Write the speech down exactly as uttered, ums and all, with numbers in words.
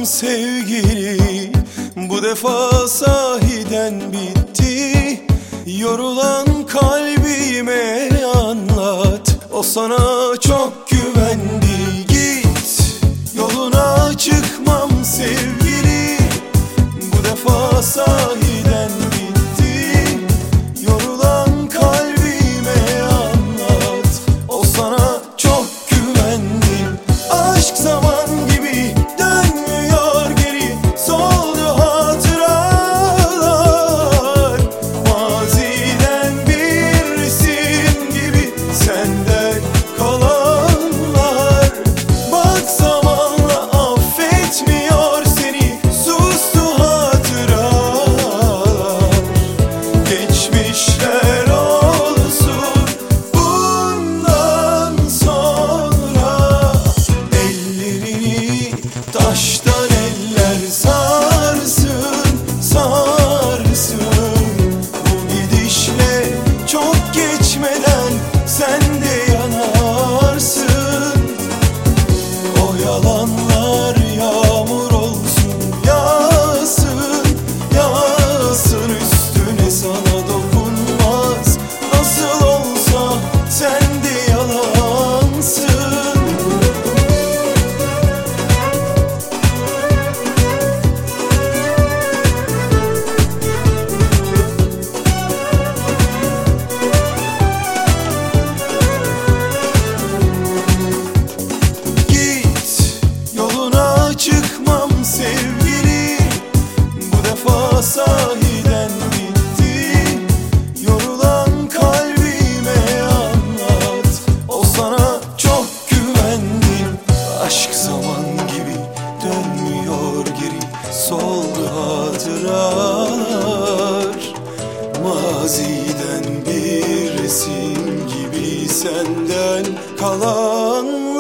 sevgili, bu defa sahiden bitti. Yorulan kalbime anlat, o sana çok güvendi. Git yoluna, çıkmam sevgili, bu defa sahiden bitti. Yorulan kalbime anlat, o sana çok güvendi. Aşk zaman gibi dönmüyor geri, soldu hatıralar. Maziden bir resim gibi sende kalanlar. Bak zamanla affetmiyor seni, sustu hatıralar. Geçmişler olsun bundan sonra. Ellerini taştan eller sarsın, sarsın. Bu gidişle çok geçmeden sen de yanarsın. O yalanlar yağmur olsun, yağsın, yağsın üstüne, sana dokunmaz. Nasıl olsa sen de yalansın. Çıkmam sevgili, bu defa sahiden bitti. Yorulan kalbime anlat, o sana çok güvendi. Aşk zaman gibi dönmüyor geri, soldu hatıralar. Maziden bir resim gibi senden kalan